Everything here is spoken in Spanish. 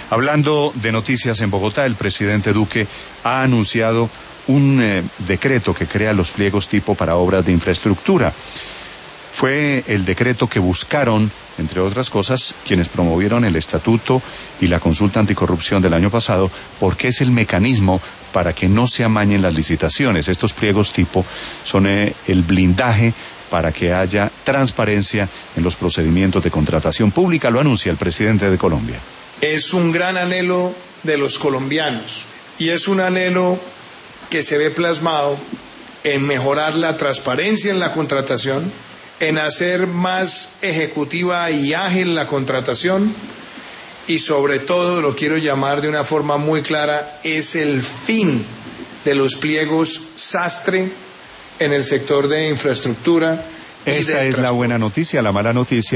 Hablando de noticias en Bogotá, el presidente Duque ha anunciado un decreto que crea los pliegos tipo para obras de infraestructura. Fue el decreto que buscaron, entre otras cosas, quienes promovieron el estatuto y la consulta anticorrupción del año pasado, porque es el mecanismo para que no se amañen las licitaciones. Estos pliegos tipo son el blindaje para que haya transparencia en los procedimientos de contratación pública, lo anuncia el presidente de Colombia. Es un gran anhelo de los colombianos y es un anhelo que se ve plasmado en mejorar la transparencia en la contratación, en hacer más ejecutiva y ágil la contratación y sobre todo, lo quiero llamar de una forma muy clara, es el fin de los pliegos sastre en el sector de infraestructura. Esta es la buena noticia. La mala noticia